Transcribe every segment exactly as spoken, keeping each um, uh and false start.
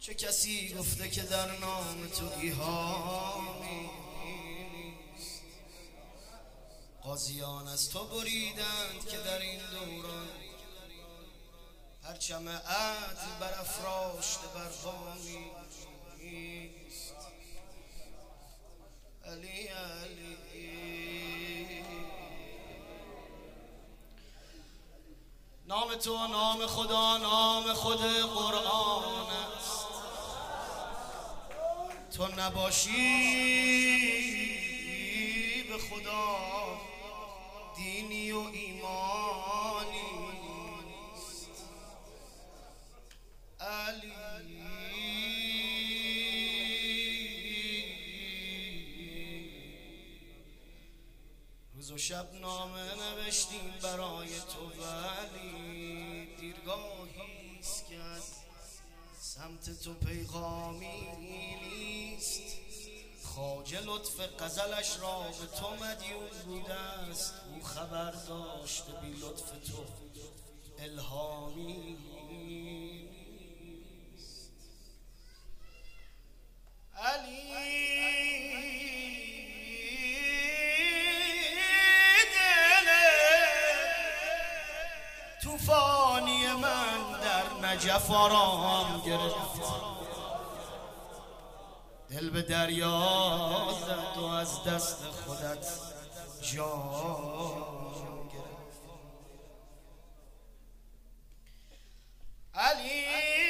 چه کسی گفته که در نام تو ایهامی نیست؟ قاضیان از تو بریدند که در این دوران پرچم عدل برافراشته بر بامی نیست. علی علی نام تو نام خدا، نام خود قرآن است. تو نباشی به خدا دینی و ایمانی نیست. علی روز و شب نامه نوشتیم برای تو، ولی دیرگاهیست که از سمت تو پیغامی نیست. خواجه لطف غزلش را به تو مدیون بوده است، او خبر داشته بی لطف تو الهامی نیست. علی توفانی من در نجف آرام گرفت، دل به دریا زد و از دست خودت جام گرفت. علی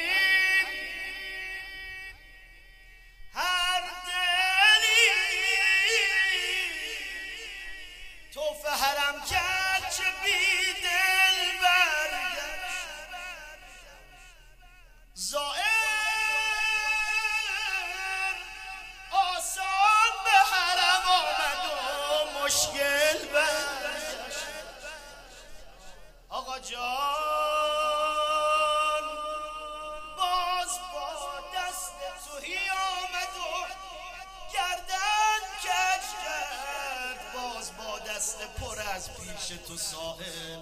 هر دلی توف حرم کرد چه بی دل برگشت، زائر آسان به حرم آمد و مشکل برگشت. آقا جان باز با دست توهی آمد و گردن کج کرد، باز با دست پر از پیش تو ساحل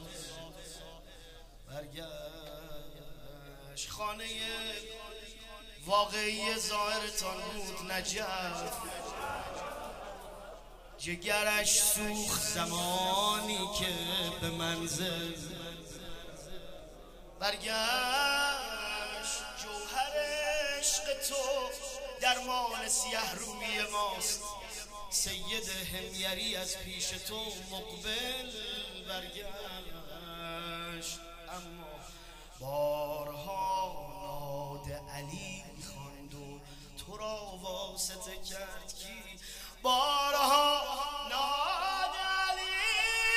برگشت. خانه واقعی ظاهرتان بود نجف، جگرش سوخت زمانی که به منزل برگشت. جوهر عشق تو درمان سیه روی ماست، سید همیری از پیش تو مقبل برگشت. اما بارها ناد علی خواند و تو را واسطه کرد کی؟ بارها ناد علی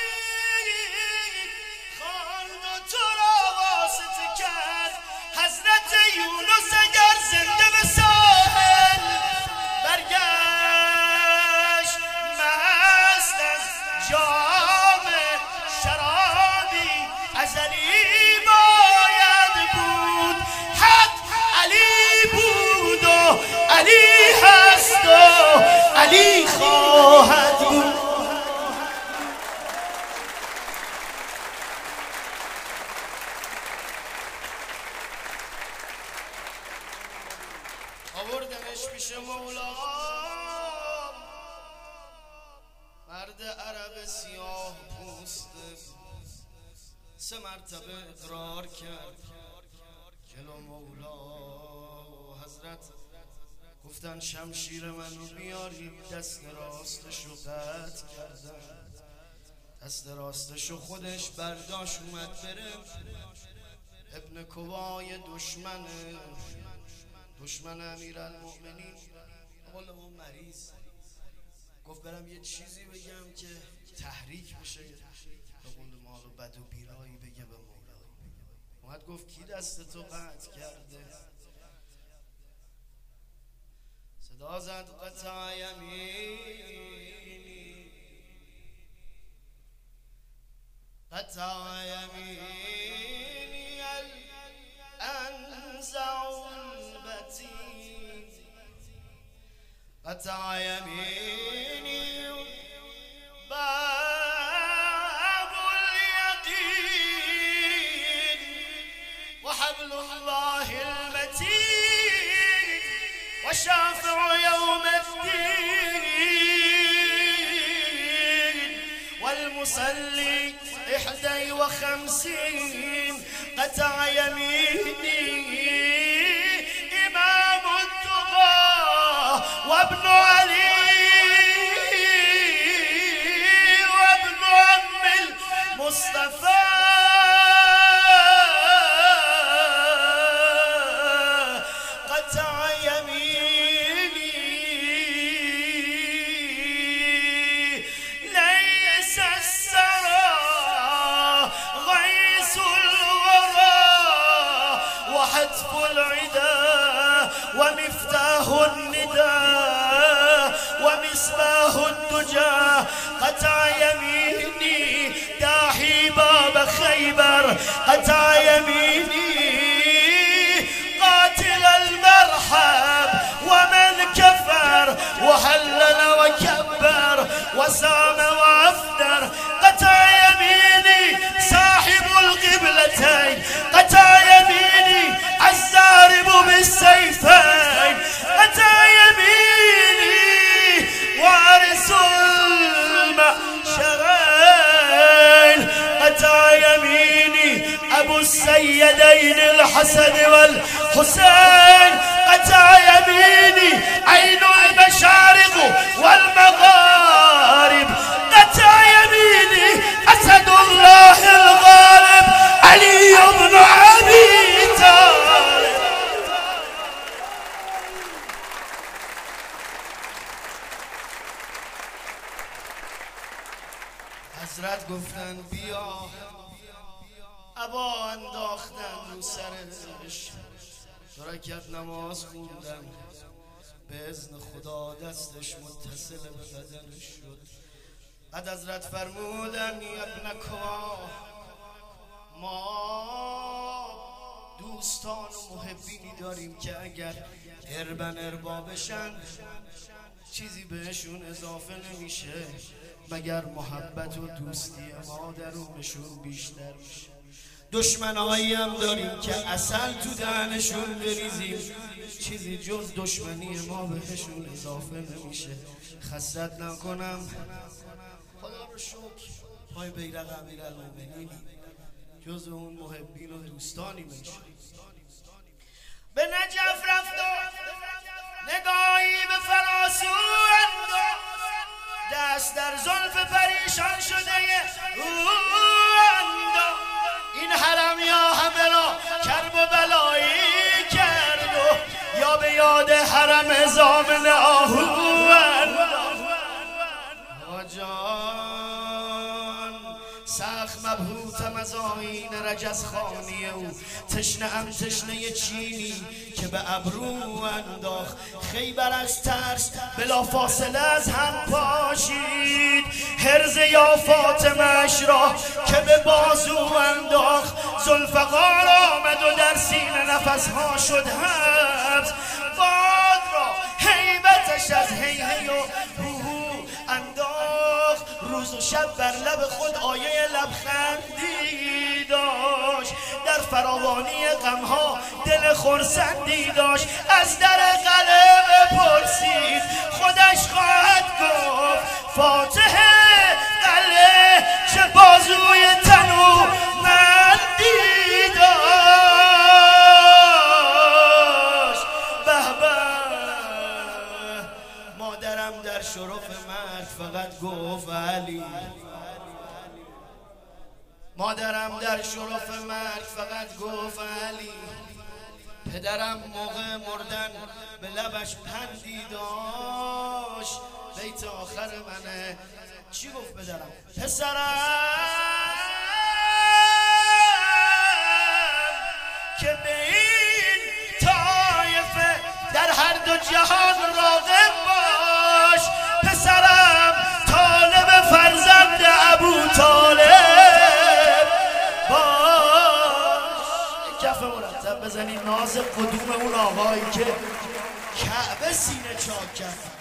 خواند و تو را واسطه کرد، حضرت یونس اگر زنده به ساحل برگشت. مست از جام شرابی ازلی باید بود، حق علی بود و علی هست و علی خواهد بود. آوردنش پیش مولا، مرد عرب سیاه پوسته سه مرتبه اقرار کرد جلو مولا. حضرت گفتن شمشیر منو بیاری، دست راستشو قطع کردن، دست راستشو خودش برداشت اومد بره. ابن کوای دشمن دشمن امیرالمؤمنین قول ما مریض گفت برم یه چیزی بگم که تحریک بشه، به قول ما رو بد و بیرایی بگه به مولا. اومد گفت کی دست تو قطع کرده؟ صدا زد قطع یمینی، قطع یمینی الانزع البتین، قطع یمینی باب الیقین و حبل الله المتین. وشافع يوم الدين والمصلي إحدى وخمسين قطع يميني إمام التقى وابن علي وابن عم المصطفى قطع يميني ليس السرى غيث الورى وحتف العدا ومفتاح النداء ومصباح الدجى قطع يميني داحي باب خيبر قطع يميني قاتل المرحب ومن كفر وحلل وكبر وسام وافدر قطع يميني صاحب القبلتين قطع يميني الزارب بالسيفين قطع يميني وارث المعشرين قطع يميني أبو السيدين الحسن والحسين قطع يميني عين المشارق والمغارب قطع يميني أسد الله الغالب علي بن أبي طالب. حضرت گفتن بیا ابا انداختن رو سرش دو رکعت نماز خوندن به اذن خدا دستش متصل به بدنش شد. بعد حضرت فرمودن یا ابنکا ما دوستان و محبینی داریم که اگر اربن اربا بشن چیزی بهشون اضافه نمیشه مگر محبت و دوستی ما درونشون بیشتر میشه. دشمنایی هم داریم که اصل تو دهنشون بریزیم چیزی جز دشمنی ما بهشون اضافه نمیشه. خستت نکنم خدا رو شکر پای بیرق امیرالمومنینی جز اون محبین و دوستانی میشه. به نجف رفت و نگاهی به فراسو انداخت دست در زلف پریشان شده او انداخت. این حرم یا همه را کرب و بلایی کرد و یا به یاد حرم زامن آهو انداخت. آجان سخت مبهوتم از آیین رجز خانی او تشنه ام تشنه چینی که به ابرو انداخت. خیبر از ترس بلا فاصله از هم پاشید هرز یا فاطمه‌اش را که به بازو انداخت. ذوالفقار آمد و در سینه نفسها شد حبس باد را هیبتش از هی هی و هو انداخت. روز و شب بر لب خود آیه لبخندی داشت در فراوانی غمها دل خرسندی داشت. از در قلب پرسید خودش خواهد گفت فاتحه قلعه چه بازوی تنو مندی داشت. به به مادرم در شرف مرد فقط گفت علی. مادرم در شرف مرگ فقط گفت علی. پدرم موقع مردن به لبش پندی داشت بیت آخر منه. چی گفت پدرم؟ پسرم که به این طایفه در هر دو جهان راغب باش. پسرم طالب فرزند ابو طالب باش. کف مرتب بزنید ناز قدوم اون آقایی که کعبه سینه چاک کرد.